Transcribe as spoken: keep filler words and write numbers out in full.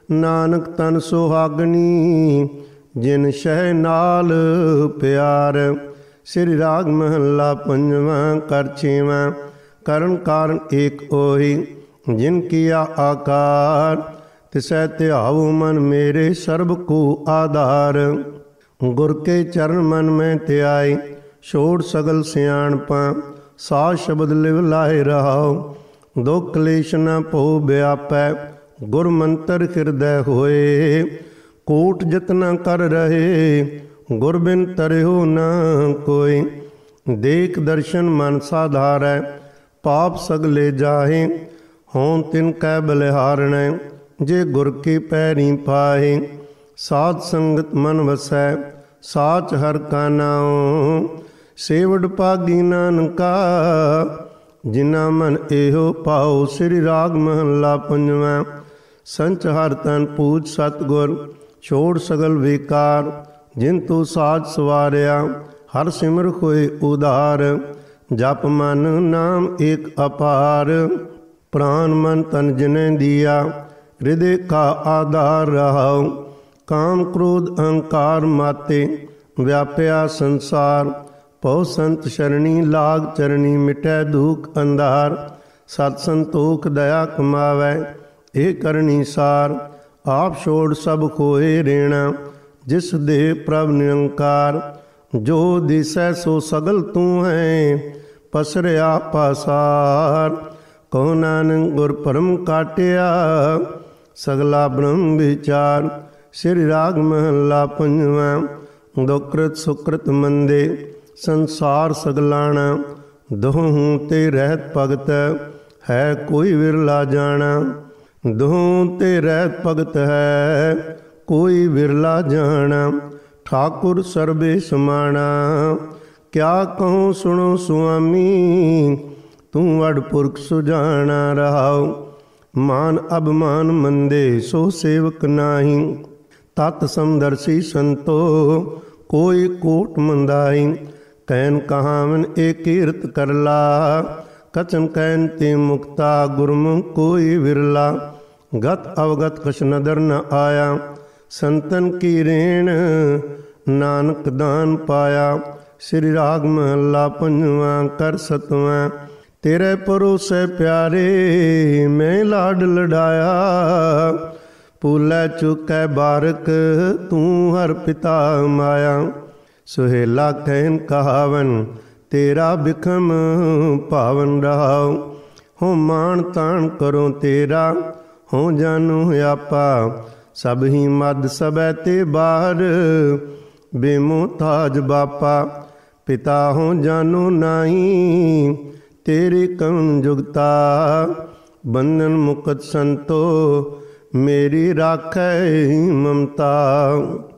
ਨਾਨਕ ਤਨ ਸੁਹਾਗਣੀ ਜਿਨ ਸ਼ਹਿ ਨਾਲ ਪਿਆਰ। ਸ੍ਰੀ ਰਾਗ ਮਹੱਲਾ ਪੰਜਵਾਂ। ਕਰ ਛੇਵਾਂ। ਕਰਨ ਕਾਰਨ ਏਕ ਉਹੀ ਜਿਨ ਕੀਆ ਆਕਾਰ। ਤਿਸੈ ਧਿਆਵੋ ਮਨ ਮੇਰੇ ਸਰਬ ਕੋ ਆਧਾਰ। ਗੁਰ ਕੇ ਚਰਨ ਮਨ ਮੈਂ ਧਿਆਏ ਛੋੜ ਸਗਲ ਸਿਆਣਪਾਂ। ਸਾਧ ਸ਼ਬਦ ਲਿਵ ਲਾਏ ਰਹਾਉ ਦੁਖ ਕਲੇਸ਼ ਨ ਭਉ ਵਿਆਪੈ। ਗੁਰ ਮੰਤਰ ਹਿਰਦੈ ਹੋਏ ਕੋਟ ਜਤਨ ਕਰ ਰਹੇ। ਗੁਰ ਬਿਨ ਤਰਿਓ ਨ ਕੋਈ ਦੇਖ ਦਰਸ਼ਨ ਮਨ ਸਾਧਾਰੈ। ਪਾਪ ਸਗਲੇ ਜਾਹੇ ਹੋਂ ਤਿਨ ਕੈ ਬਲਿਹਾਰਣੈ। ਜੇ ਗੁਰ ਕੀ ਪੈਰੀ ਪਾਏ ਸਾਧ ਸੰਗਤ ਮਨ ਵਸੈ। ਸਾਚ ਹਰ ਕਾ ਨਾਉ ਸੇਵੜ ਭਾਗੀ ਨਾਨਕਾ। ਜਿਨਾ ਮਨ ਇਹੋ ਪਾਉ। ਸ੍ਰੀ ਰਾਗ ਮਹੱਲਾ ਪੰਜਵਾਂ। ਸੰਚ ਹਰ ਤਨ ਪੂਜ ਸਤਿਗੁਰ ਛੋੜ ਸਗਲ ਵਿਕਾਰ। ਜਿਨ ਤੂੰ ਸਾਜ ਸਵਾਰਿਆ ਹਰ ਸਿਮਰ ਹੋਏ ਉਧਾਰ। ਜਪ ਮਨ ਨਾਮ ਏਕ ਅਪਾਰ। ਪ੍ਰਾਨ ਮਨ ਤਨ ਜਿਨੇ ਦੀਆ ਹਿਰਦੇ ਕਾ ਆਧਾਰ ਰਹਾਉ। ਕਾਮ ਕ੍ਰੋਧ ਅਹੰਕਾਰ ਮਾਤੇ ਵਿਆਪਿਆ ਸੰਸਾਰ। ਭਉ ਸੰਤ ਸ਼ਰਣੀ ਲਾਗ ਚਰਣੀ ਮਿਟੈ ਦੁਖ ਅੰਧਾਰ। ਸਤ ਸੰਤੋਖ ਦਇਆ ਕਮਾਵੈ ਇਹ ਕਰਨੀ ਸਾਰ। ਆਪ ਛੋੜ ਸਭ ਕੋਏ ਰੇਣਾ ਜਿਸ ਦੇ ਪ੍ਰਭ ਨਿਰੰਕਾਰ। ਜੋ ਦਿਸੈ ਸੋ ਸਗਲ ਤੂੰ ਹੈ ਪਸਰਿਆ ਪਾਸਾਰ। ਕਹੋ ਨਾਨਕ ਗੁਰ ਪਰਮ ਕਾਟਿਆ ਸਗਲਾ ਬ੍ਰਹਮ ਵਿਚਾਰ। ਸ੍ਰੀ ਰਾਗ ਮਹੱਲਾ ਪੰਜਵਾਂ। ਦੁਕ੍ਰਿਤ ਸੁਕ੍ਰਿਤ ਮੰਦੇ ਸੰਸਾਰ ਸਗਲਾਣਾ। ਦੋਹੂੰ ਤੇ ਰਹਿਤ ਭਗਤ ਹੈ ਕੋਈ ਵਿਰਲਾ ਜਾਣਾ। ਦੋਹੂੰ ਤੇ ਰਹਿਤ ਭਗਤ ਹੈ ਕੋਈ ਵਿਰਲਾ ਜਾਣਾ। ਠਾਕੁਰ ਸਰਬੇ ਸਮਾਣਾ ਕਿਆ ਕਹੂੰ ਸੁਣੋ ਸੁਆਮੀ। ਤੂੰ ਵਡ ਪੁਰਖ ਸੁਜਾਣਾ ਰਹਾਉ। ਮਾਨ ਅਭਮਾਨ ਮੰਦੇ ਸੋ ਸੇਵਕ ਨਾਹੀ। ਤਤ ਸਮਦਰਸੀ ਸੰਤੋ ਕੋਈ ਕੋਟ ਮੰਦਾਈ। ਕੈਨ ਕਹਾਵਨ ਏ ਕੀਰਤ ਕਰਲਾ। ਕਚਨ ਕੈਨ ਤੇ ਮੁਕਤਾ ਗੁਰਮੁਖ ਕੋਈ ਵਿਰਲਾ। ਗਤ ਅਵਗਤ ਕਛ ਨਦਰ ਨ ਆਇਆ। ਸੰਤਨ ਕੀ ਰੇਣ ਨਾਨਕ ਦਾਨ ਪਾਇਆ। ਸ੍ਰੀ ਰਾਗ ਮਹੱਲਾ ਪੰਜਵਾਂ। ਕਰ ਸਤਵਾਂ। ਤੇਰੇ ਭਰੋਸੇ ਪਿਆਰੇ ਮੈਂ ਲਾਡ ਲਡਾਇਆ। ਭੂਲੇ ਚੁਕੈ ਬਾਰਕ ਤੂੰ ਹਰ ਪਿਤਾ ਮਾਇਆ। ਸੁਹੇਲਾ ਕਹਿਨ ਕਹਾਵਨ ਤੇਰਾ ਬਿਖਮ ਭਾਵਨ ਰਹਾਉ। ਹੋ ਮਾਣ ਤਾਣ ਕਰੋ ਤੇਰਾ ਹੋ ਜਾਨੂ ਆਪਾ। ਸਭ ਹੀ ਮਦ ਸਬੈ ਤੇ ਬਾਹਰ ਬੇਮੁਤਾਜ ਬਾਪਾ। ਪਿਤਾ ਹੋ ਜਾਨੂ ਨਾਹੀ ਤੇਰੇ ਕਉਨ ਜੁਗਤਾ। ਬੰਧਨ ਮੁਕਤ ਸੰਤੋ ਮੇਰੀ ਰਾਖੈ ਮਮਤਾ।